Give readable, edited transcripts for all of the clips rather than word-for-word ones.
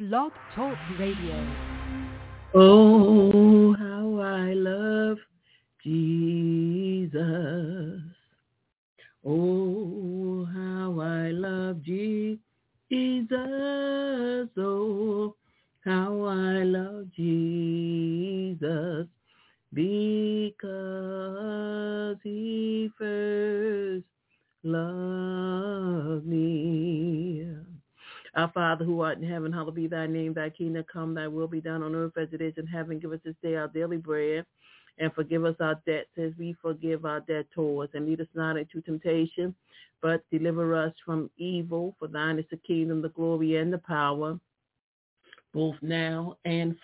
Blog Talk Radio. Oh, how I love Jesus. Oh, how I love Jesus. Oh, how I love Jesus. Because he first loved me. Our Father who art in heaven, hallowed be thy name. Thy kingdom come, thy will be done on earth as it is in heaven. Give us this day our daily bread, and forgive us our debts as we forgive our debtors. And lead us not into temptation, but deliver us from evil. For thine is the kingdom, the glory, and the power, both now and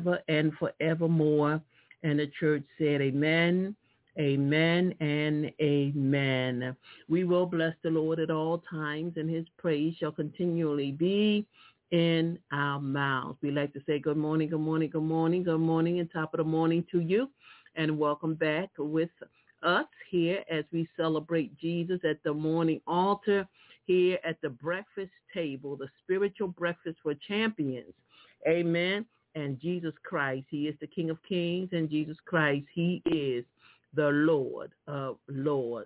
forevermore. And the church said, amen, amen, and amen. We will bless the Lord at all times, and his praise shall continually be in our mouths. We like to say good morning, good morning, good morning, good morning, and top of the morning to you. And welcome back with us here as we celebrate Jesus at the morning altar here at the breakfast table, the spiritual breakfast for champions. Amen. And Jesus Christ, he is the King of Kings, and Jesus Christ, he is the Lord of Lords.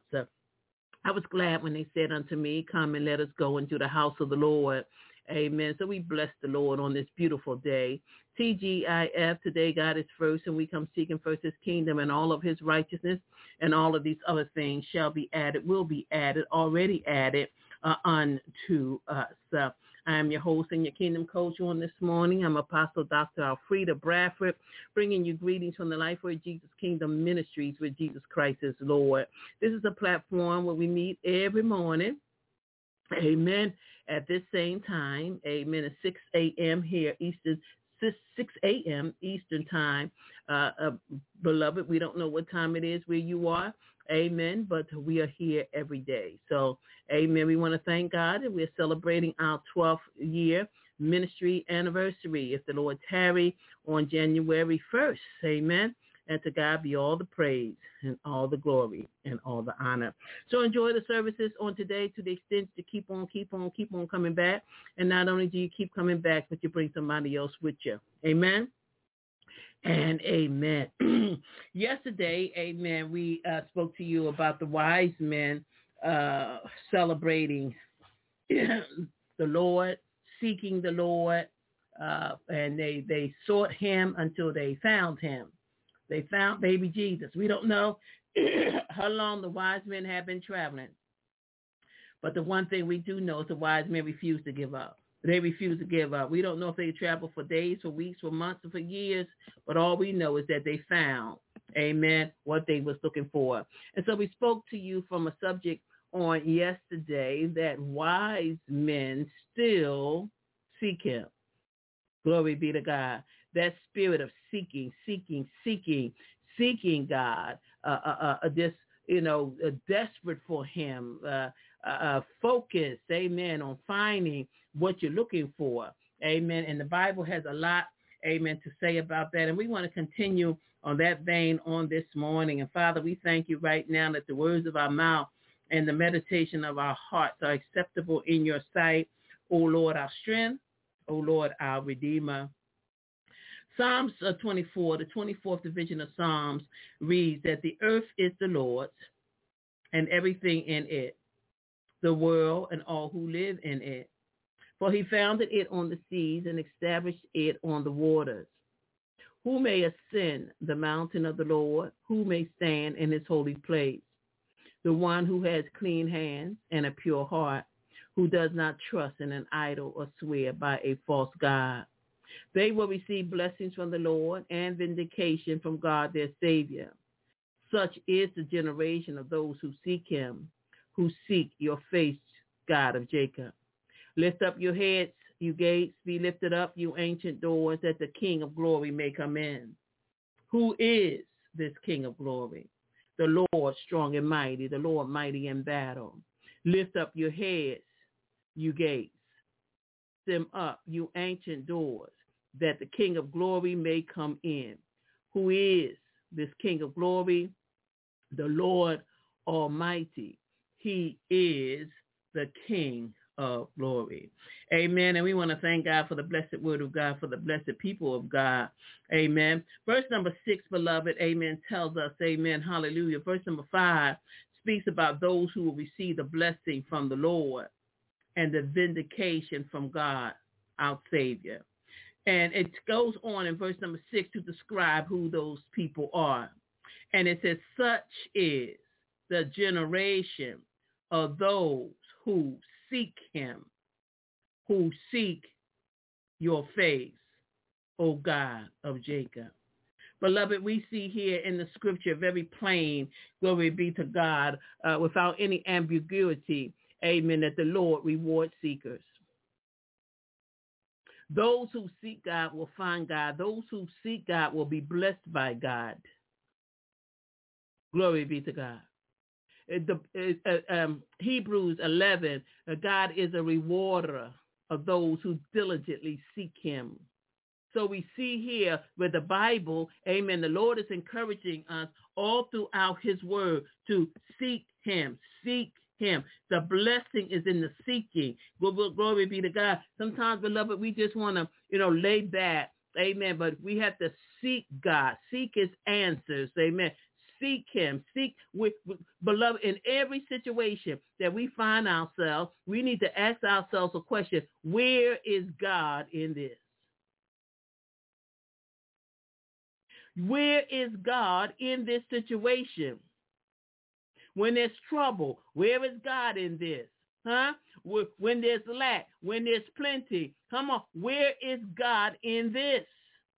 I was glad when they said unto me, come and let us go into the house of the Lord. Amen. So we bless the Lord on this beautiful day. TGIF, today God is first, and we come seeking first his kingdom and all of his righteousness, and all of these other things shall be added, will be added, already added unto us. I am your host and your kingdom coach on this morning. I'm Apostle Dr. Alfreda Bradford, bringing you greetings from the Life Word Jesus Kingdom Ministries with Jesus Christ as Lord. This is a platform where we meet every morning, amen, at this same time, amen, at 6 a.m. here, Eastern, 6 a.m. Eastern time. Beloved, we don't know what time it is where you are, amen, but we are here every day. So, amen, we want to thank God, and we're celebrating our 12th year ministry anniversary, if the Lord tarry, on January 1st, amen. And to God be all the praise and all the glory and all the honor. So enjoy the services on today to the extent to keep on coming back. And not only do you keep coming back, but you bring somebody else with you. Amen and amen. Yesterday, amen, we spoke to you about the wise men celebrating the Lord, seeking the Lord, and they sought him until they found him. They found baby Jesus. We don't know how long the wise men have been traveling. But the one thing we do know is the wise men refuse to give up. They refuse to give up. We don't know if they traveled for days, for weeks, for months, or for years. But all we know is that they found, amen, what they was looking for. And so we spoke to you from a subject on yesterday that wise men still seek him. Glory be to God. That spirit of seeking God, desperate for him, focused, amen, on finding what you're looking for, amen. And the Bible has a lot, amen, to say about that. And we want to continue on that vein on this morning. And Father, we thank you right now that the words of our mouth and the meditation of our hearts are acceptable in your sight, O Lord, our strength, O Lord, our Redeemer. Psalms 24, the 24th division of Psalms, reads that the earth is the Lord's and everything in it, the world and all who live in it. For he founded it on the seas and established it on the waters. Who may ascend the mountain of the Lord? Who may stand in his holy place? The one who has clean hands and a pure heart, who does not trust in an idol or swear by a false god. They will receive blessings from the Lord and vindication from God their Savior. Such is the generation of those who seek him, who seek your face, God of Jacob. Lift up your heads, you gates, be lifted up, you ancient doors, that the King of glory may come in. Who is this King of glory? The Lord strong and mighty, the Lord mighty in battle. Lift up your heads, you gates. Them up, you ancient doors, that the King of glory may come in. Who is this King of glory? The Lord Almighty. He is the King of glory. Amen. And we want to thank God for the blessed word of God, for the blessed people of God. Amen. Verse number 6, beloved, amen, tells us, amen, hallelujah. Verse number 5 speaks about those who will receive the blessing from the Lord and the vindication from God, our Savior. And it goes on in verse number 6 to describe who those people are. And it says, such is the generation of those who seek him, who seek your face, O God of Jacob. Beloved, we see here in the scripture very plain, glory be to God, without any ambiguity, amen, that the Lord rewards seekers. Those who seek God will find God. Those who seek God will be blessed by God. Glory be to God. Hebrews 11, God is a rewarder of those who diligently seek him. So we see here with the Bible, amen, the Lord is encouraging us all throughout his word to seek him, seek him. The blessing is in the seeking. Glory be to God. Sometimes, beloved, we just want to, lay back, amen, but we have to seek God, seek his answers, amen. Seek him, beloved, in every situation that we find ourselves, we need to ask ourselves a question: where is God in this? Where is God in this situation? When there's trouble, where is God in this? When there's lack, when there's plenty, come on, where is God in this?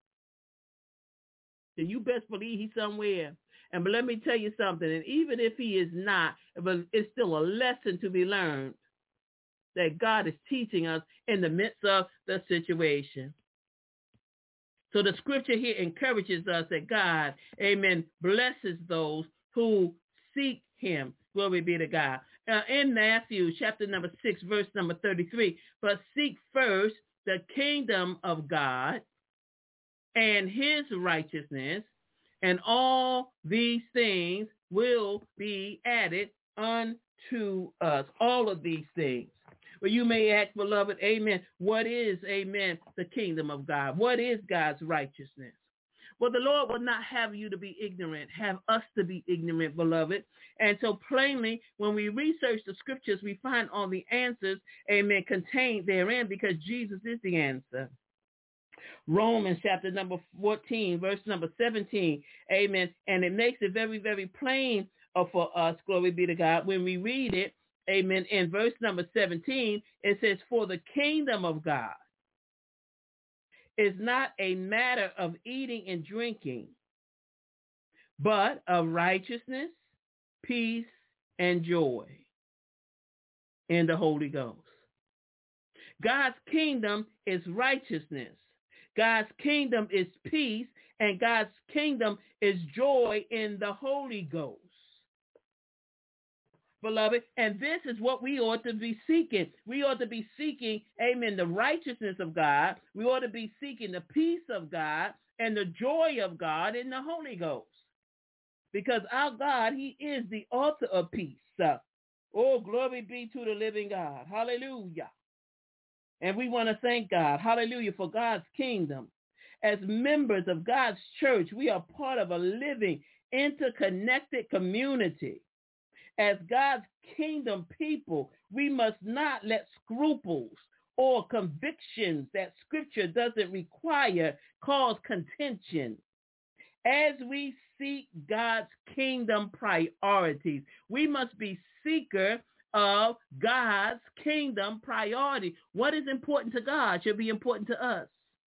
And you best believe he's somewhere. But let me tell you something, and even if he is not, but it's still a lesson to be learned that God is teaching us in the midst of the situation. So the scripture here encourages us that God, amen, blesses those who seek him. Glory be to God. In Matthew chapter number 6, verse number 33, but seek first the kingdom of God and his righteousness, and all these things will be added unto us. All of these things. Well, you may ask, beloved, amen, what is, amen, the kingdom of God? What is God's righteousness? Well, the Lord will not have you to be ignorant, have us to be ignorant, beloved. And so plainly, when we research the scriptures, we find all the answers, amen, contained therein, because Jesus is the answer. Romans chapter number 14, verse number 17, amen. And it makes it very, very plain for us, glory be to God. When we read it, amen, in verse number 17, it says, for the kingdom of God is not a matter of eating and drinking, but of righteousness, peace, and joy in the Holy Ghost. God's kingdom is righteousness. God's kingdom is peace, and God's kingdom is joy in the Holy Ghost. Beloved, and this is what we ought to be seeking. We ought to be seeking, amen, the righteousness of God. We ought to be seeking the peace of God and the joy of God in the Holy Ghost. Because our God, he is the author of peace. Oh, glory be to the living God. Hallelujah. And we want to thank God, hallelujah, for God's kingdom. As members of God's church, we are part of a living, interconnected community. As God's kingdom people, we must not let scruples or convictions that scripture doesn't require cause contention. As we seek God's kingdom priorities, we must be seeker of God's kingdom priority. What is important to God should be important to us.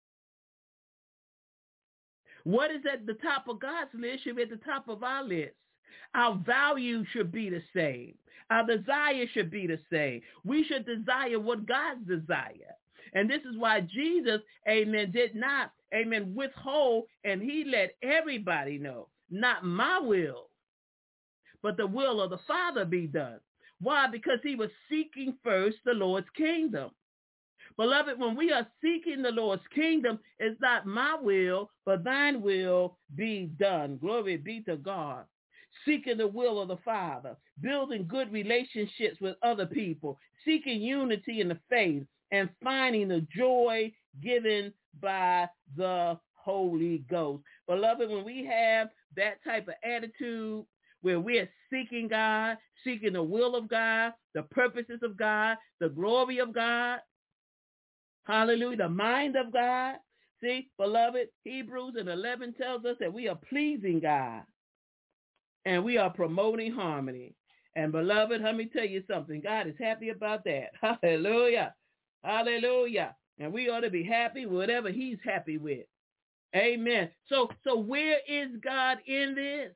What is at the top of God's list should be at the top of our list. Our value should be the same. Our desire should be the same. We should desire what God desires. And this is why Jesus, amen, did not, amen, withhold, and he let everybody know, not my will, but the will of the Father be done. Why? Because he was seeking first the Lord's kingdom. Beloved, when we are seeking the Lord's kingdom, it's not my will, but thine will be done. Glory be to God. seeking the will of the Father, building good relationships with other people, seeking unity in the faith, and finding the joy given by the Holy Ghost. Beloved, when we have that type of attitude where we're seeking God, seeking the will of God, the purposes of God, the glory of God, hallelujah, the mind of God. See, beloved, Hebrews 11 tells us that we are pleasing God and we are promoting harmony. And beloved, let me tell you something. God is happy about that. Hallelujah. Hallelujah. And we ought to be happy with whatever he's happy with. Amen. So where is God in this?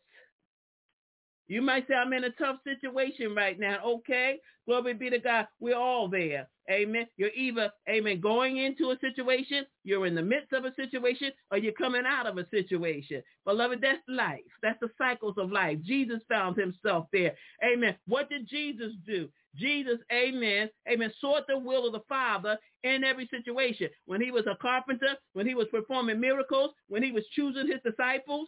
You might say, I'm in a tough situation right now. Okay. Glory be to God. We're all there. Amen. You're either, amen, going into a situation, you're in the midst of a situation, or you're coming out of a situation. Beloved, that's life. That's the cycles of life. Jesus found himself there. Amen. What did Jesus do? Jesus, amen, sought the will of the Father in every situation. When he was a carpenter, when he was performing miracles, when he was choosing his disciples,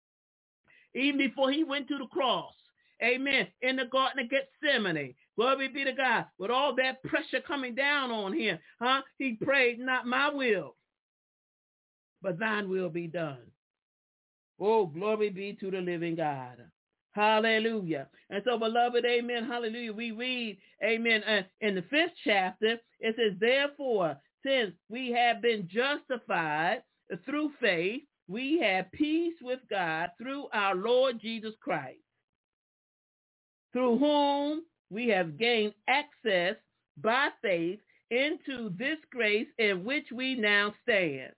even before he went to the cross, amen, in the Garden of Gethsemane, glory be to God, with all that pressure coming down on him, he prayed, not my will, but thine will be done. Oh, glory be to the living God. Hallelujah. And so, beloved, amen, hallelujah, we read, amen, in the 5th chapter, it says, therefore, since we have been justified through faith, we have peace with God through our Lord Jesus Christ, through whom we have gained access by faith into this grace in which we now stand.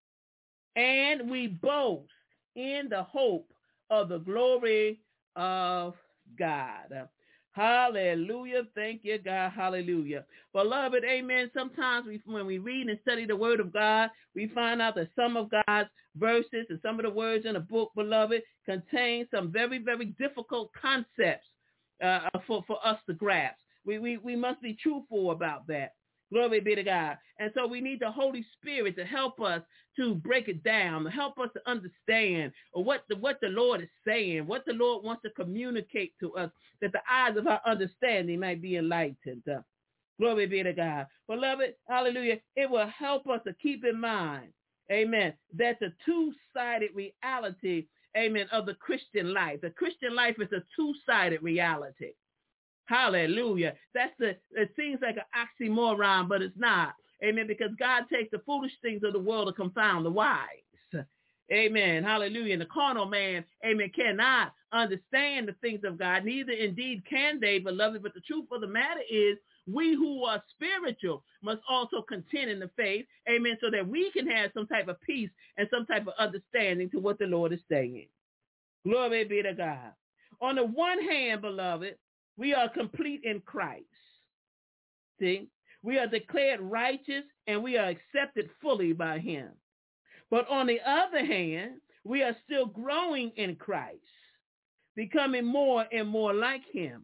And we boast in the hope of the glory of God. Hallelujah. Thank you, God. Hallelujah. Beloved, amen. Sometimes when we read and study the word of God, we find out that some of God's verses and some of the words in the book, beloved, contain some very, very difficult concepts for us to grasp. We must be truthful about that. Glory be to God. And so we need the Holy Spirit to help us to break it down, to help us to understand what the Lord is saying, what the Lord wants to communicate to us, that the eyes of our understanding might be enlightened. Glory be to God. Beloved, hallelujah, it will help us to keep in mind, amen, that the two-sided reality, amen, of the Christian life. The Christian life is a two-sided reality. Hallelujah. It seems like an oxymoron, but it's not. Amen. Because God takes the foolish things of the world to confound the wise. Amen. Hallelujah. And the carnal man, amen, cannot understand the things of God. Neither indeed can they, beloved. But the truth of the matter is, we who are spiritual must also contend in the faith. Amen. So that we can have some type of peace and some type of understanding to what the Lord is saying. Glory be to God. On the one hand, beloved, we are complete in Christ. See, we are declared righteous and we are accepted fully by him. But on the other hand, we are still growing in Christ, becoming more and more like him.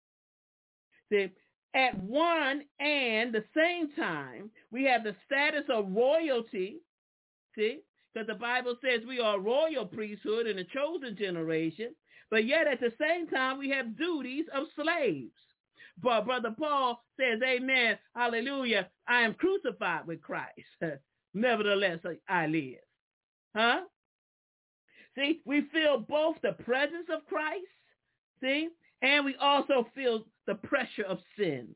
See, at one and the same time, we have the status of royalty. See, because the Bible says we are a royal priesthood and a chosen generation. But yet at the same time, we have duties of slaves. But Brother Paul says, amen, hallelujah, I am crucified with Christ. Nevertheless, I live. See, we feel both the presence of Christ, see, and we also feel the pressure of sin.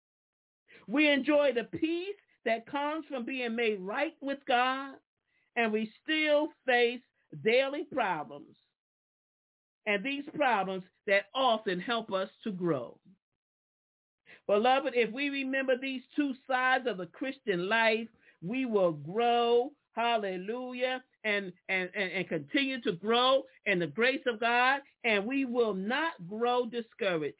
We enjoy the peace that comes from being made right with God, and we still face daily problems. And these problems that often help us to grow. Beloved, if we remember these two sides of the Christian life, we will grow, hallelujah, and continue to grow in the grace of God, and we will not grow discouraged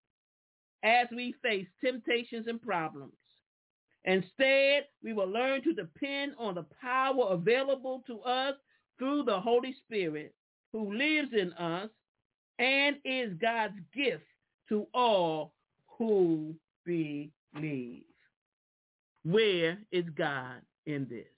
as we face temptations and problems. Instead, we will learn to depend on the power available to us through the Holy Spirit, who lives in us and is God's gift to all who believe. Where is God in this?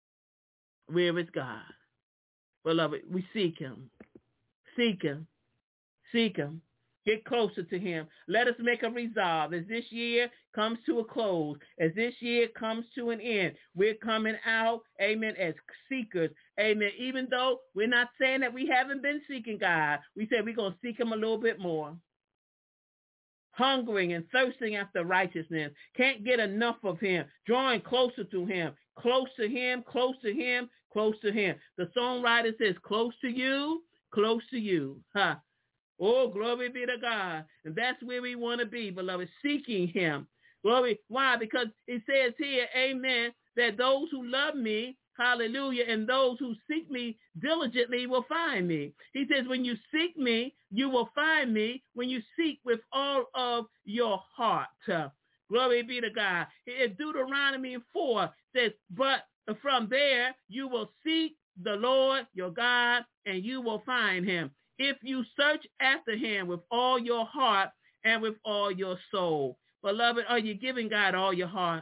Where is God? Beloved, we seek him. Seek him. Seek him. Get closer to him. Let us make a resolve. As this year comes to a close, as this year comes to an end, we're coming out, amen, as seekers. Amen. Even though we're not saying that we haven't been seeking God, we said we're going to seek him a little bit more. Hungering and thirsting after righteousness. Can't get enough of him. Drawing closer to him. Close to him, close to him, close to him. The songwriter says, close to you, close to you. Huh? Oh, glory be to God. And that's where we want to be, beloved, seeking him. Glory. Why? Because it says here, amen, that those who love me, hallelujah, and those who seek me diligently will find me. He says, when you seek me, you will find me when you seek with all of your heart. Glory be to God. Deuteronomy 4 says, but from there you will seek the Lord your God, and you will find him, if you search after him with all your heart and with all your soul. Beloved, are you giving God all your heart?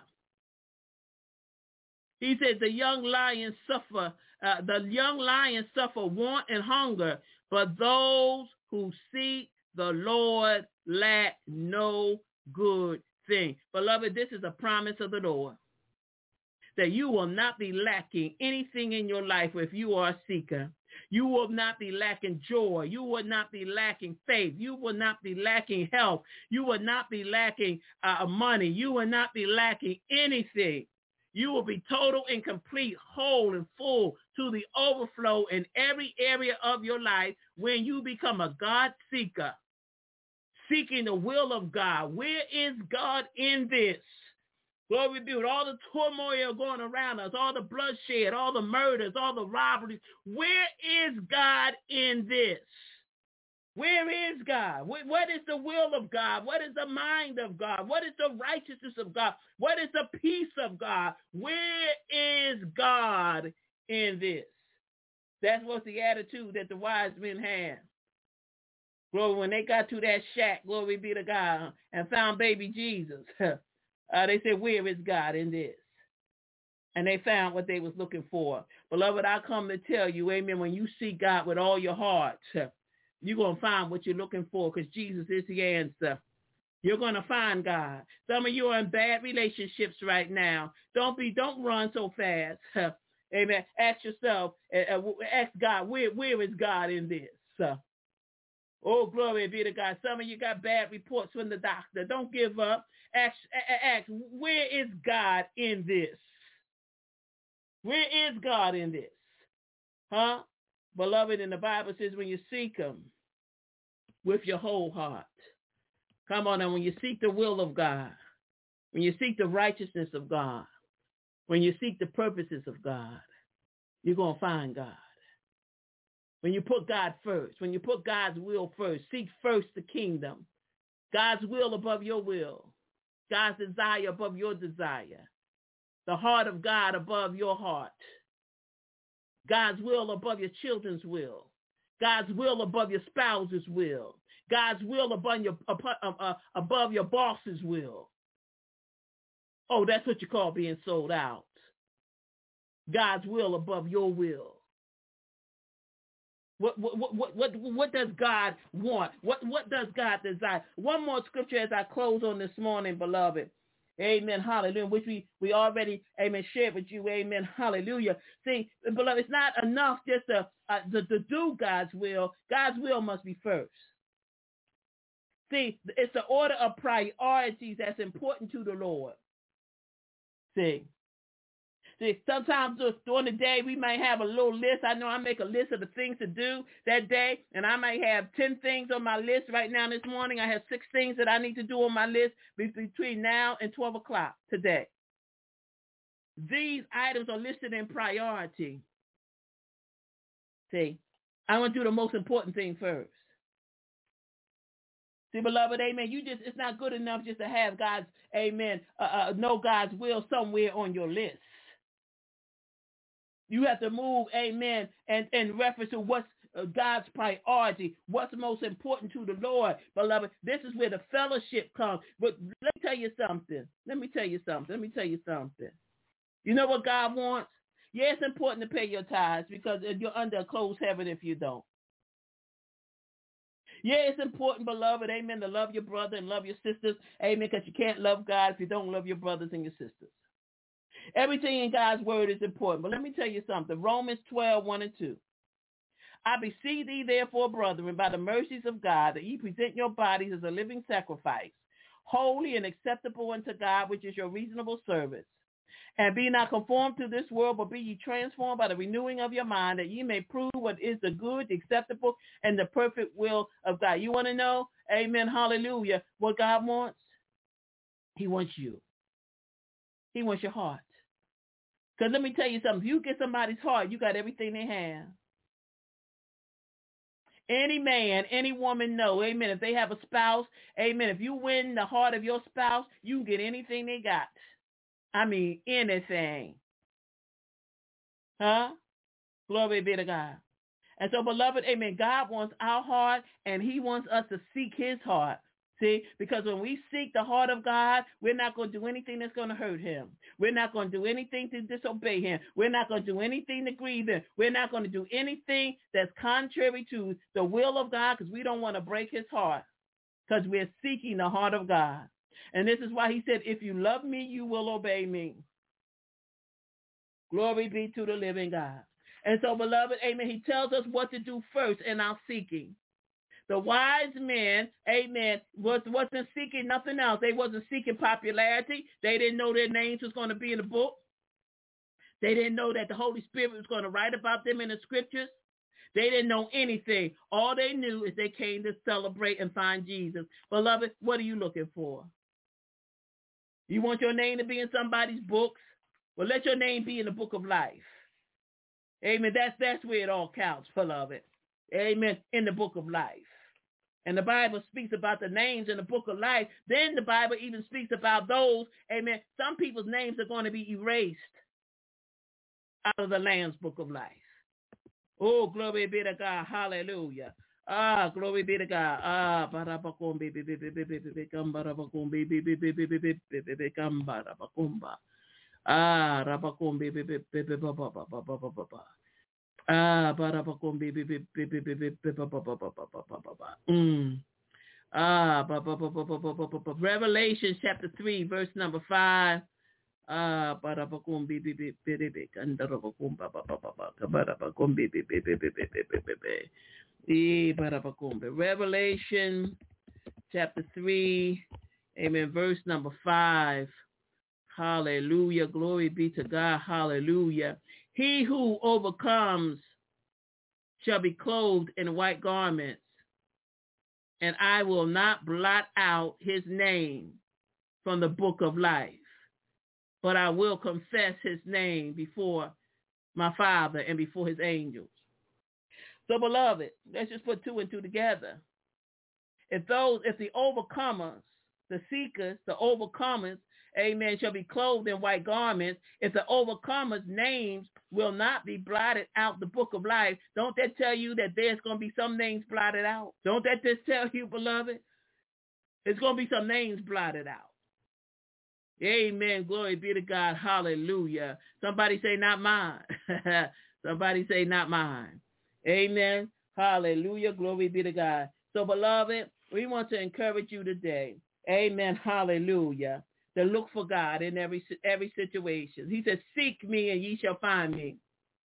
He said the young lions suffer want and hunger, but those who seek the Lord lack no good thing. Beloved, this is a promise of the Lord, that you will not be lacking anything in your life if you are a seeker. You will not be lacking joy. You will not be lacking faith. You will not be lacking health. You will not be lacking money. You will not be lacking anything. You will be total and complete, whole and full to the overflow in every area of your life when you become a God seeker, seeking the will of God. Where is God in this? Glory be, with all the turmoil going around us, all the bloodshed, all the murders, all the robberies. Where is God in this? Where is God? What is the will of God? What is the mind of God? What is the righteousness of God? What is the peace of God? Where is God in this? That's what's the attitude that the wise men had. Glory, when they got to that shack, glory be to God, and found baby Jesus. They said, where is God in this? And they found what they was looking for. Beloved, I come to tell you, amen, when you seek God with all your heart, you're going to find what you're looking for, because Jesus is the answer. You're going to find God. Some of you are in bad relationships right now. Don't run so fast. Amen. Ask yourself, ask God, where is God in this? Oh, glory be to God. Some of you got bad reports from the doctor. Don't give up. Ask, where is God in this? Where is God in this? Huh? Beloved, and the Bible says when you seek him with your whole heart. Come on, and when you seek the will of God, when you seek the righteousness of God, when you seek the purposes of God, you're going to find God. When you put God first, when you put God's will first, seek first the kingdom, God's will above your will, God's desire above your desire, the heart of God above your heart, God's will above your children's will, God's will above your spouse's will, God's will above your boss's will. Oh, that's what you call being sold out. God's will above your will. What does God want? What does God desire? One more scripture as I close on this morning, beloved. Amen. Hallelujah. Which we already, amen, shared with you. Amen. Hallelujah. See, beloved, it's not enough just to do God's will. God's will must be first. See, it's the order of priorities that's important to the Lord. See, sometimes during the day, we might have a little list. I know I make a list of the things to do that day, and I might have 10 things on my list right now this morning. I have 6 things that I need to do on my list between now and 12 o'clock today. These items are listed in priority. See, I want to do the most important thing first. See, beloved, amen, it's not good enough just to have God's, amen, know God's will somewhere on your list. You have to move, amen, and in reference to what's God's priority, what's most important to the Lord, beloved. This is where the fellowship comes. But let me tell you something. You know what God wants? Yeah, it's important to pay your tithes because you're under a closed heaven if you don't. Yeah, it's important, beloved, amen, to love your brother and love your sisters, amen, because you can't love God if you don't love your brothers and your sisters. Everything in God's word is important. But let me tell you something. Romans 12:1 and 2. I beseech thee, therefore, brethren, by the mercies of God, that ye present your bodies as a living sacrifice, holy and acceptable unto God, which is your reasonable service. And be not conformed to this world, but be ye transformed by the renewing of your mind, that ye may prove what is the good, the acceptable, and the perfect will of God. You want to know, amen, hallelujah, what God wants? He wants you. He wants your heart. Because let me tell you something. If you get somebody's heart, you got everything they have. Any man, any woman know, amen, if they have a spouse, amen, if you win the heart of your spouse, you can get anything they got. I mean, anything. Huh? Glory be to God. And so, beloved, amen, God wants our heart, and he wants us to seek his heart. See, because when we seek the heart of God, we're not going to do anything that's going to hurt him. We're not going to do anything to disobey him. We're not going to do anything to grieve him. We're not going to do anything that's contrary to the will of God, because we don't want to break his heart, because we're seeking the heart of God. And this is why he said, if you love me, you will obey me. Glory be to the living God. And so, beloved, amen, he tells us what to do first in our seeking. The wise men, amen, wasn't seeking nothing else. They wasn't seeking popularity. They didn't know their names was going to be in the book. They didn't know that the Holy Spirit was going to write about them in the scriptures. They didn't know anything. All they knew is they came to celebrate and find Jesus. Beloved, what are you looking for? You want your name to be in somebody's books? Well, let your name be in the book of life. Amen. That's where it all counts, beloved. Amen. In the book of life. And the Bible speaks about the names in the book of life. Then the Bible even speaks about those, amen, some people's names are going to be erased out of the Lamb's book of life. Oh, glory be to God. Hallelujah. Ah, glory be to God. Ah, barabakumbi, ah, rabakumbi, ah, barabakumbi, Revelation chapter 3, verse number 5. Ah, Revelation chapter 3, amen, verse number 5. Hallelujah. Glory be to God. Hallelujah. He who overcomes shall be clothed in white garments, and I will not blot out his name from the book of life, but I will confess his name before my Father and before his angels. So, beloved, let's just put two and two together. If the overcomers, the seekers, the overcomers, amen, shall be clothed in white garments, if the overcomers' names will not be blotted out the book of life, don't that tell you that there's going to be some names blotted out? Don't that just tell you, beloved? There's going to be some names blotted out. Amen. Glory be to God. Hallelujah. Somebody say, not mine. Somebody say, not mine. Amen. Hallelujah. Glory be to God. So, beloved, we want to encourage you today. Amen. Hallelujah. To look for God in every situation. He says, seek me and ye shall find me.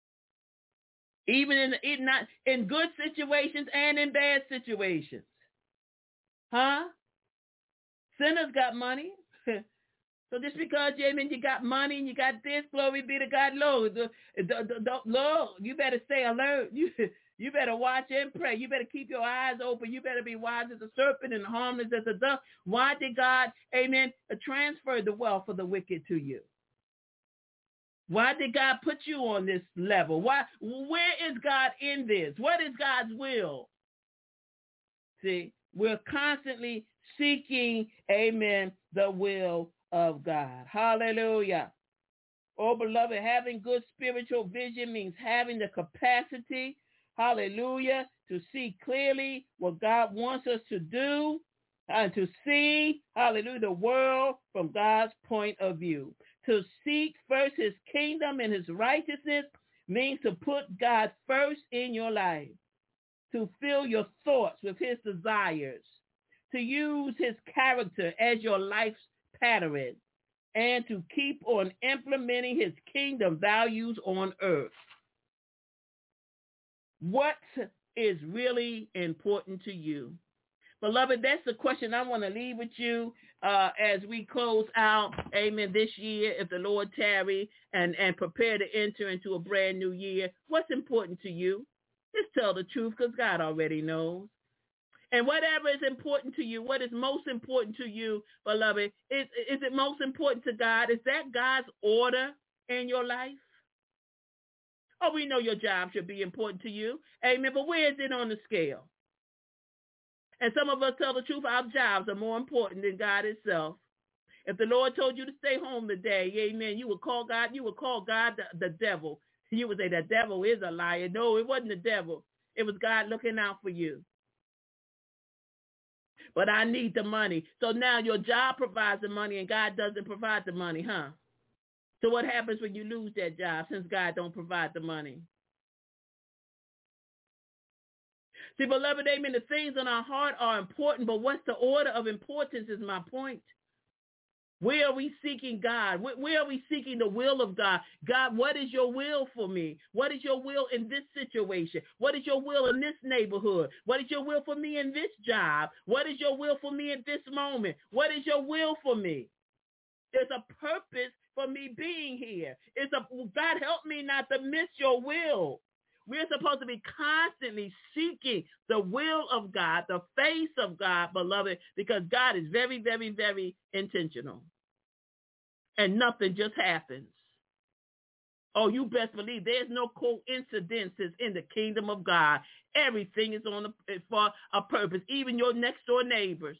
Even in good situations and in bad situations. Huh? Sinners got money. So just because, amen, you got money and you got this, glory be to God, Lord, Lord, you better stay alert. You better watch and pray. You better keep your eyes open. You better be wise as a serpent and harmless as a dove. Why did God, amen, transfer the wealth of the wicked to you? Why did God put you on this level? Where is God in this? What is God's will? See, we're constantly seeking, amen, the will of God. Hallelujah. Oh, beloved, having good spiritual vision means having the capacity, hallelujah, to see clearly what God wants us to do and to see, hallelujah, the world from God's point of view. To seek first his kingdom and his righteousness means to put God first in your life. to fill your thoughts with his desires, to use his character as your life's pattern, and to keep on implementing his kingdom values on earth. What is really important to you? Beloved, that's the question I want to leave with you as we close out, amen, this year, if the Lord tarry, and prepare to enter into a brand new year. What's important to you? Just tell the truth, because God already knows. And whatever is important to you, what is most important to you, beloved, is it most important to God? Is that God's order in your life? Oh, we know your job should be important to you. Amen. But where is it on the scale? And some of us tell the truth, our jobs are more important than God itself. If the Lord told you to stay home today, amen, you would call God the devil. You would say the devil is a liar. No, it wasn't the devil. It was God looking out for you. But I need the money. So now your job provides the money and God doesn't provide the money, huh? So what happens when you lose that job since God don't provide the money? See, beloved, amen, the things in our heart are important, but what's the order of importance is my point. Where are we seeking God? Where are we seeking the will of God? God, what is your will for me? What is your will in this situation? What is your will in this neighborhood? What is your will for me in this job? What is your will for me at this moment? What is your will for me? There's a purpose for me being here. God, help me not to miss your will. We're supposed to be constantly seeking the will of God, the face of God, beloved, because God is very, very, very intentional. And nothing just happens. Oh, you best believe there's no coincidences in the kingdom of God. Everything is for a purpose, even your next door neighbors.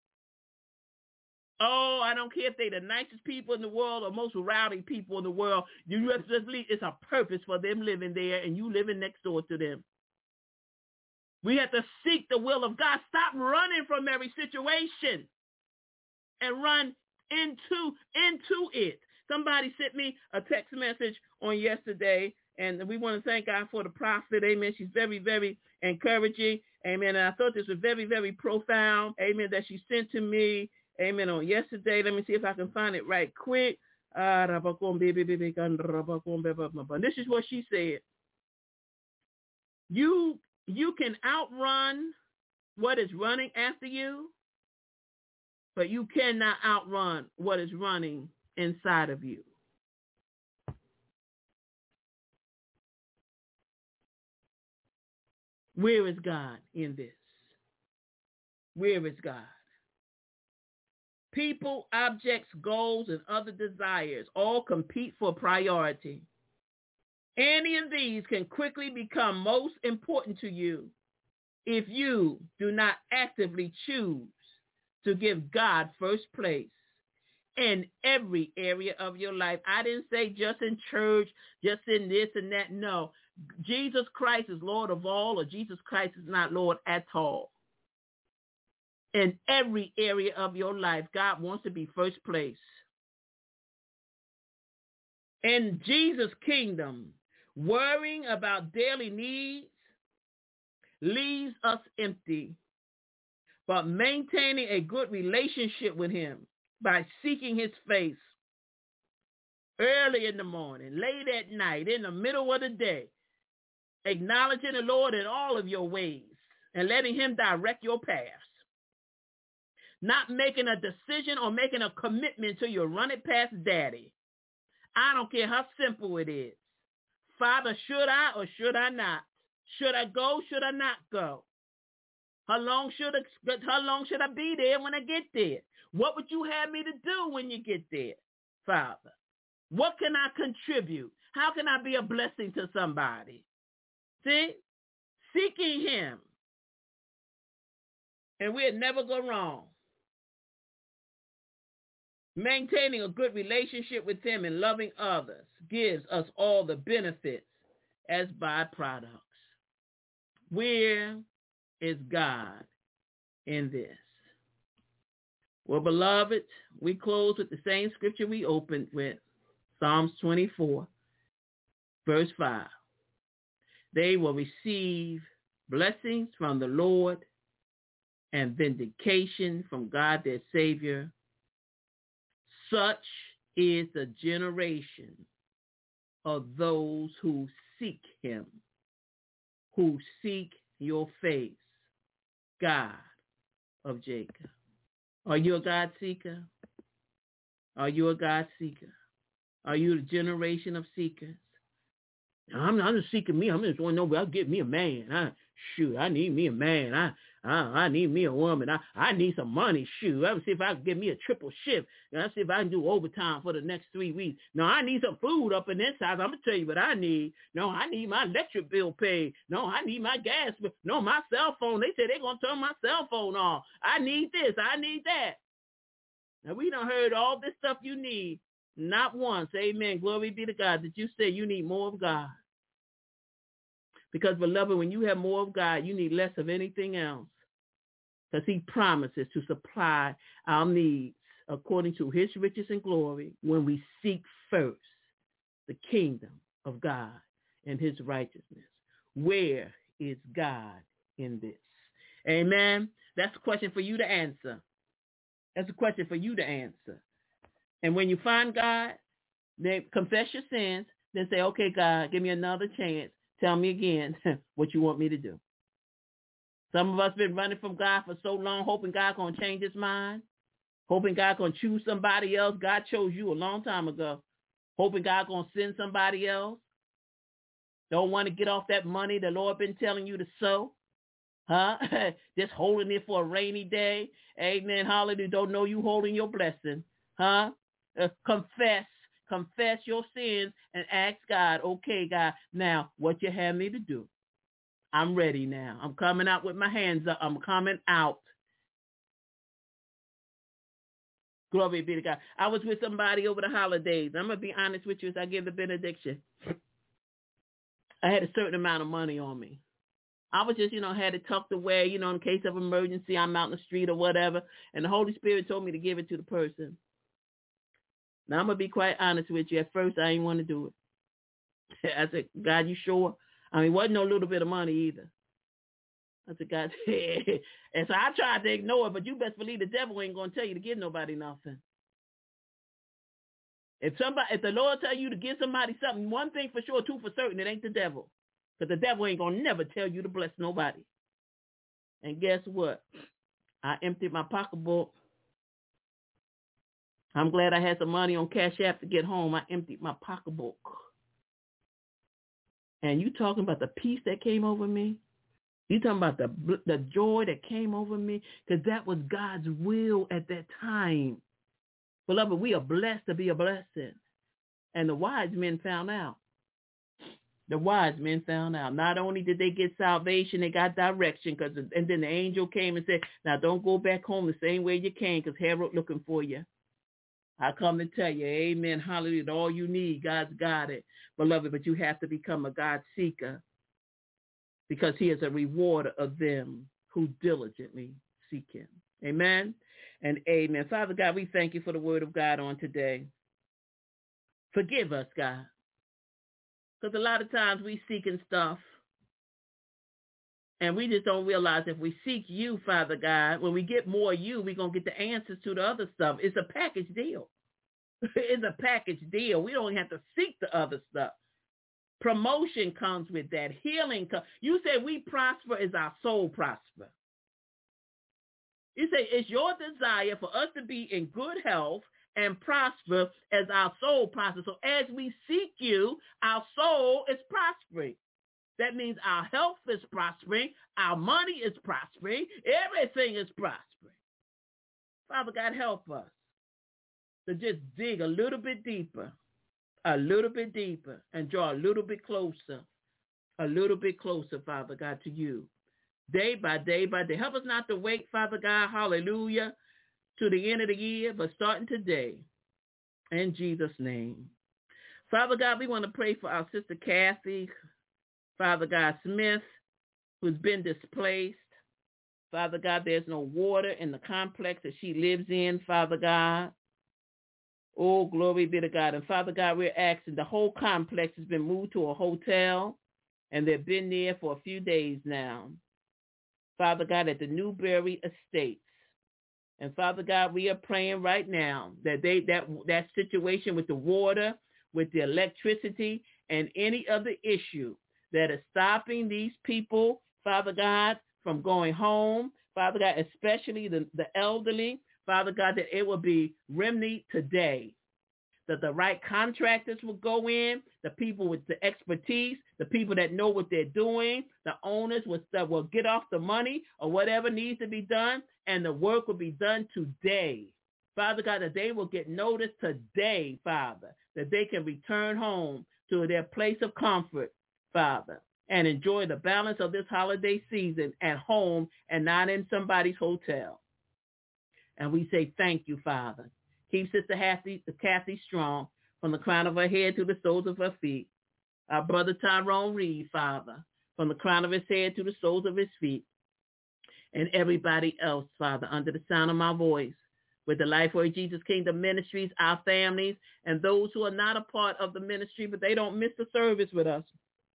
Oh, I don't care if they're the nicest people in the world or most rowdy people in the world. You have to believe it's a purpose for them living there and you living next door to them. We have to seek the will of God. Stop running from every situation and run into it. Somebody sent me a text message on yesterday, and we want to thank God for the prophet. Amen. She's very, very encouraging. Amen. And I thought this was very, very profound. Amen. That she sent to me. Amen. On yesterday. Let me see if I can find it right quick. This is what she said. You can outrun what is running after you, but you cannot outrun what is running inside of you. Where is God in this? Where is God? People, objects, goals, and other desires all compete for priority. Any of these can quickly become most important to you if you do not actively choose to give God first place in every area of your life. I didn't say just in church, just in this and that. No, Jesus Christ is Lord of all, or Jesus Christ is not Lord at all. In every area of your life, God wants to be first place. In Jesus' kingdom, worrying about daily needs leaves us empty, but maintaining a good relationship with him by seeking his face early in the morning, late at night, in the middle of the day, acknowledging the Lord in all of your ways and letting him direct your paths. Not making a decision or making a commitment till you run it past daddy. I don't care how simple it is. Father, should I or should I not? Should I go? Should I not go? How long should I be there when I get there? What would you have me to do when you get there, Father? What can I contribute? How can I be a blessing to somebody? See? Seeking him. And we'll never go wrong. Maintaining a good relationship with him and loving others gives us all the benefits as byproducts. Where is God in this? Well, beloved, we close with the same scripture we opened with, Psalms 24, verse 5. They will receive blessings from the Lord, and vindication from God their Savior. Such is the generation of those who seek him, who seek your face, God of Jacob. Are you a God seeker? Are you a God seeker? Are you a generation of seekers? I'm just seeking me. I'm just want to know where I'll get me a man. I need me a man. I need me a woman. I need some money. Shoot, I'm see if I can get me a triple shift. I'll see if I can do overtime for the next 3 weeks. No, I need some food up in this house. I'm going to tell you what I need. No, I need my electric bill paid. No, I need my gas bill. No, my cell phone. They said they're going to turn my cell phone off. I need this. I need that. Now, we done heard all this stuff you need. Not once, amen, glory be to God, that you say you need more of God. Because, beloved, when you have more of God, you need less of anything else. Because he promises to supply our needs according to his riches and glory when we seek first the kingdom of God and his righteousness. Where is God in this? Amen. That's a question for you to answer. That's a question for you to answer. And when you find God, then confess your sins, then say, okay, God, give me another chance. Tell me again what you want me to do. Some of us been running from God for so long, hoping God going to change his mind, hoping God going to choose somebody else. God chose you a long time ago. Hoping God going to send somebody else. Don't want to get off that money the Lord been telling you to sow. Huh? Just holding it for a rainy day. Amen. Hallelujah. Don't know you holding your blessing. Huh? Confess your sins and ask God, okay, God, now what you have me to do? I'm ready now. I'm coming out with my hands up. I'm coming out. Glory be to God. I was with somebody over the holidays. I'm going to be honest with you as I give the benediction. I had a certain amount of money on me. I was just, had it tucked away, in case of emergency. I'm out in the street or whatever. And the Holy Spirit told me to give it to the person. Now, I'm going to be quite honest with you. At first, I didn't want to do it. I said, God, you sure? It wasn't no little bit of money either. I said, God, and so I tried to ignore it, but you best believe the devil ain't going to tell you to give nobody nothing. If the Lord tell you to give somebody something, one thing for sure, two for certain, it ain't the devil. Because the devil ain't going to never tell you to bless nobody. And guess what? I emptied my pocketbook. I'm glad I had some money on Cash App to get home. I emptied my pocketbook. And you talking about the peace that came over me? You talking about the joy that came over me? Because that was God's will at that time. Beloved, we are blessed to be a blessing. And the wise men found out. The wise men found out. Not only did they get salvation, they got direction. And then the angel came and said, now don't go back home the same way you came because Herod looking for you. I come to tell you, amen, hallelujah, all you need, God's got it, beloved, but you have to become a God seeker because he is a rewarder of them who diligently seek him. Amen and amen. Father God, we thank you for the word of God on today. Forgive us, God, because a lot of times we seeking stuff and we just don't realize if we seek you, Father God, when we get more of you, we're going to get the answers to the other stuff. It's a package deal. It's a package deal. We don't have to seek the other stuff. Promotion comes with that. Healing comes. You say we prosper as our soul prosper. You say it's your desire for us to be in good health and prosper as our soul prospers. So as we seek you, our soul is prospering. That means our health is prospering, our money is prospering, everything is prospering. Father God, help us to just dig a little bit deeper, and draw a little bit closer, Father God, to you. Day by day by day. Help us not to wait, Father God, hallelujah, to the end of the year, but starting today, in Jesus' name. Father God, we want to pray for our sister Kathy, Father God Smith, who's been displaced. Father God, there's no water in the complex that she lives in, Father God. Oh, glory be to God. And Father God, we're asking, the whole complex has been moved to a hotel, and they've been there for a few days now. Father God, at the Newberry Estates. And Father God, we are praying right now that that situation with the water, with the electricity, and any other issue that is stopping these people, Father God, from going home, Father God, especially the elderly, Father God, that it will be remedied today, that the right contractors will go in, the people with the expertise, the people that know what they're doing, the owners will get off the money or whatever needs to be done, and the work will be done today. Father God, that they will get notice today, Father, that they can return home to their place of comfort, Father, and enjoy the balance of this holiday season at home and not in somebody's hotel. And we say thank you, Father. Keep Sister Kathy strong from the crown of her head to the soles of her feet. Our brother Tyrone Reed, Father, from the crown of his head to the soles of his feet. And everybody else, Father, under the sound of my voice, with the Lifeway Jesus Kingdom Ministries, our families, and those who are not a part of the ministry, but they don't miss the service with us.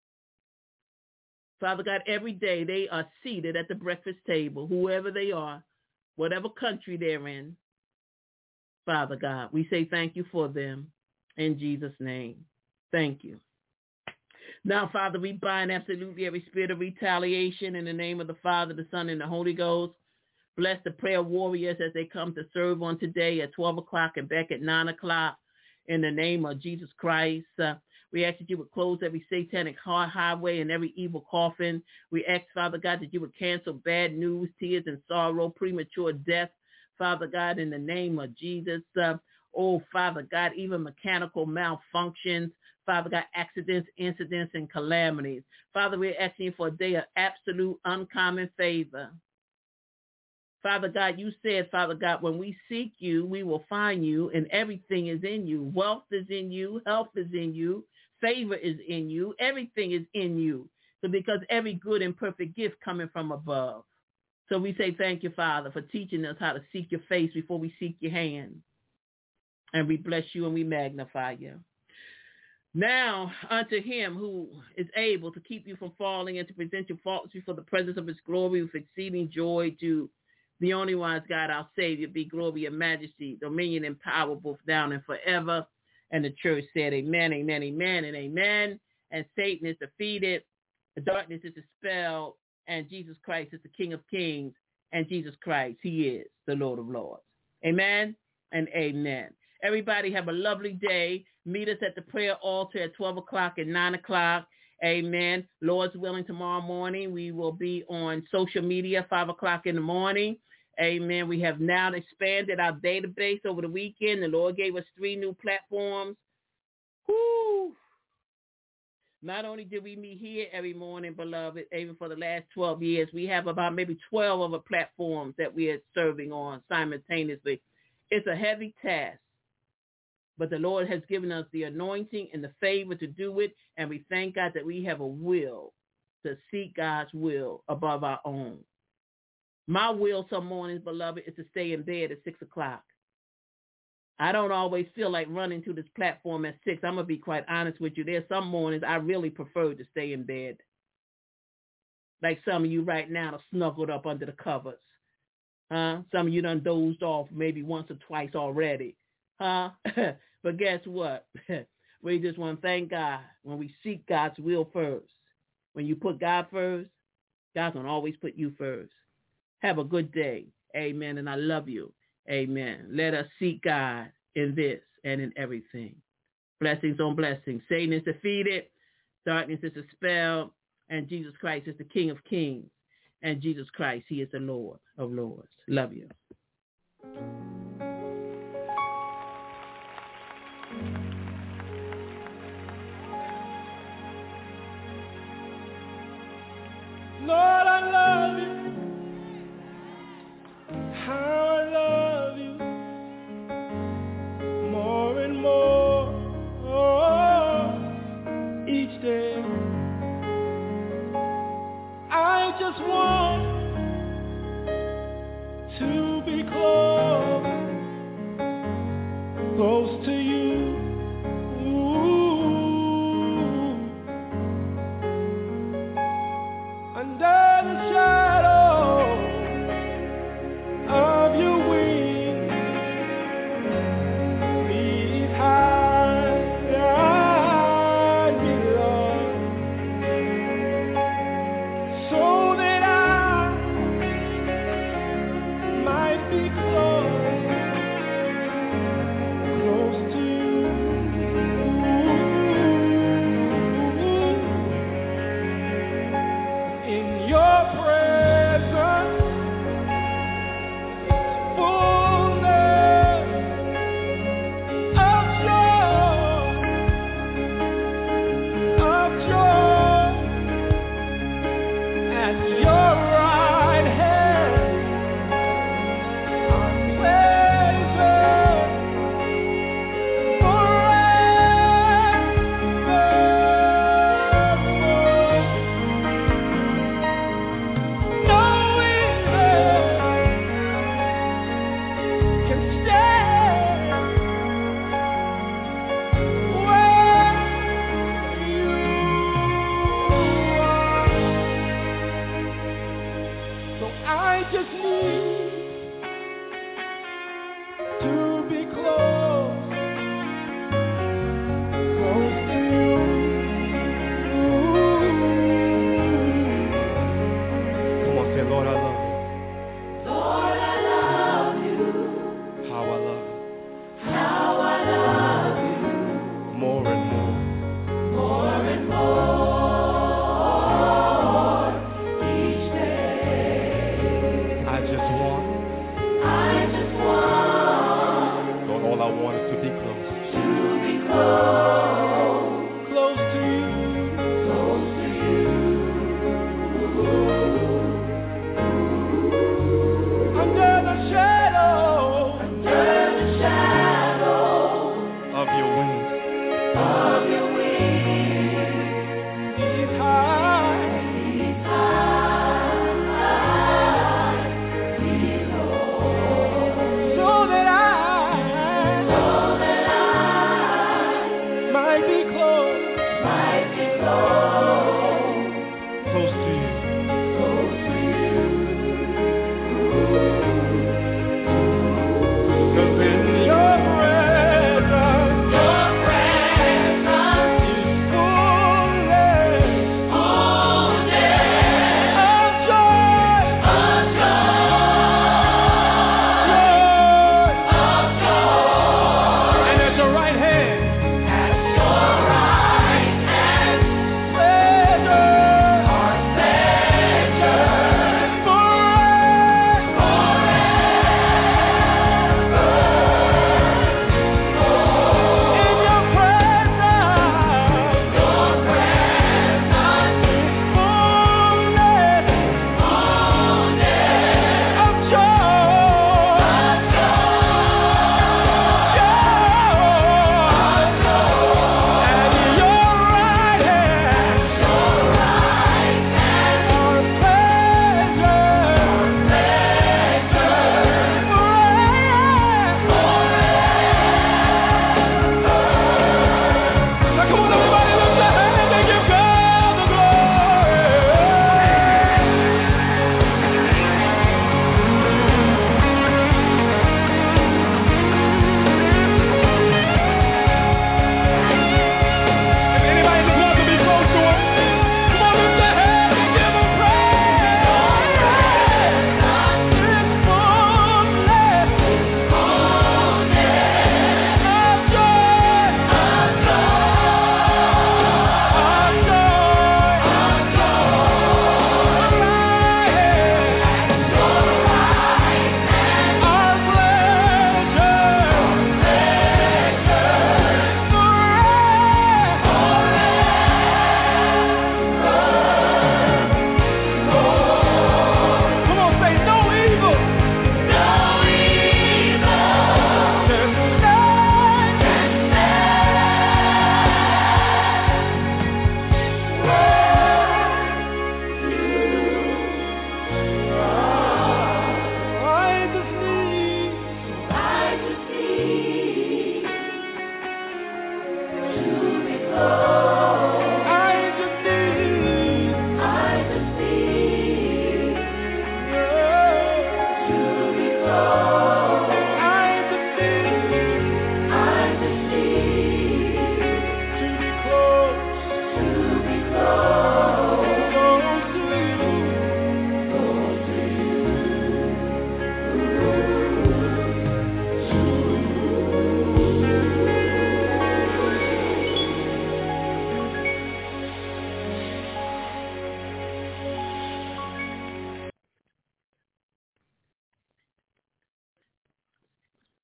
Father God, every day they are seated at the breakfast table, whoever they are, whatever country they're in. Father God, we say thank you for them in Jesus' name. Thank you. Now, Father, we bind absolutely every spirit of retaliation in the name of the Father, the Son, and the Holy Ghost. Bless the prayer warriors as they come to serve on today at 12 o'clock and back at 9 o'clock in the name of Jesus Christ. We ask that you would close every satanic highway and every evil coffin. We ask, Father God, that you would cancel bad news, tears, and sorrow, premature death, Father God, in the name of Jesus. Father God, even mechanical malfunctions, Father God, accidents, incidents, and calamities. Father, we're asking you for a day of absolute uncommon favor. Father God, you said, Father God, when we seek you, we will find you, and everything is in you. Wealth is in you. Health is in you. Favor is in you. Everything is in you. So because every good and perfect gift coming from above. So we say thank you, Father, for teaching us how to seek your face before we seek your hand. And we bless you and we magnify you. Now unto him who is able to keep you from falling and to present your faults before the presence of his glory with exceeding joy, to the only wise God, our Savior, be glory and majesty, dominion and power both now and forever. And the church said amen, amen, amen, and amen. And Satan is defeated. The darkness is dispelled. And Jesus Christ is the King of kings. And Jesus Christ, he is the Lord of lords. Amen and amen. Everybody have a lovely day. Meet us at the prayer altar at 12 o'clock and 9 o'clock. Amen. Lord's willing, tomorrow morning we will be on social media, 5 o'clock in the morning. Amen. We have now expanded our database over the weekend. The Lord gave us 3 new platforms. Woo! Not only did we meet here every morning, beloved, even for the last 12 years, we have about maybe 12 other platforms that we are serving on simultaneously. It's a heavy task, but the Lord has given us the anointing and the favor to do it, and we thank God that we have a will to seek God's will above our own. My will some mornings, beloved, is to stay in bed at 6 o'clock. I don't always feel like running to this platform at 6. I'm going to be quite honest with you. There's some mornings I really prefer to stay in bed. Like some of you right now are snuggled up under the covers. Some of you done dozed off maybe once or twice already. But guess what? We just want to thank God when we seek God's will first. When you put God first, God's going to always put you first. Have a good day. Amen. And I love you. Amen. Let us seek God in this and in everything. Blessings on blessings. Satan is defeated. Darkness is dispelled. And Jesus Christ is the King of kings. And Jesus Christ, he is the Lord of lords. Love you. Lord, I love you. How I love you more and more each day. I just want to be close to